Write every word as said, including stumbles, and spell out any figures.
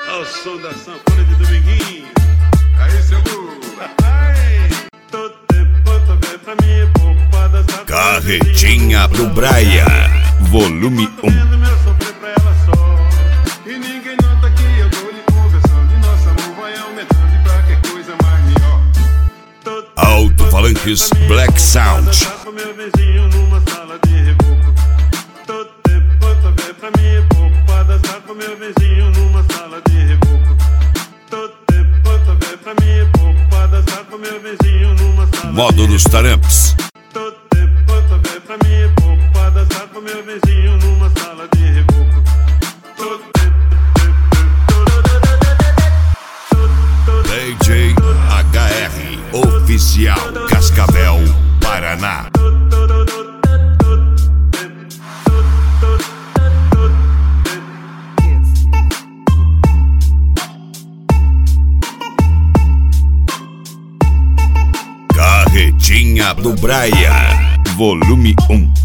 Ao som da sanfona de Dominguinho. Aí, seu burro. Todo tempo tô vendo pra mim, poupada. Carretinha do Braia, volume um. Meu sofrer pra ela só. E ninguém nota que eu tô lhe conversando. E nosso amor vai aumentando e pra que coisa mais melhor. Alto-falantes Black Sound. Com meu vizinho numa sala de reboco. Todo tempo tô vendo pra mim, poupada. Com meu vizinho numa sala de reboco. Todo tempo tô vendo pra mim, poupada. Com meu vizinho numa sala. Módulos Taramps. Todo tempo tô vendo pra mim, poupada. Com meu vizinho numa sala de reboco. Todo tempo. D J H R Oficial Cascavel, Paraná. Carretinha do Braia, volume um.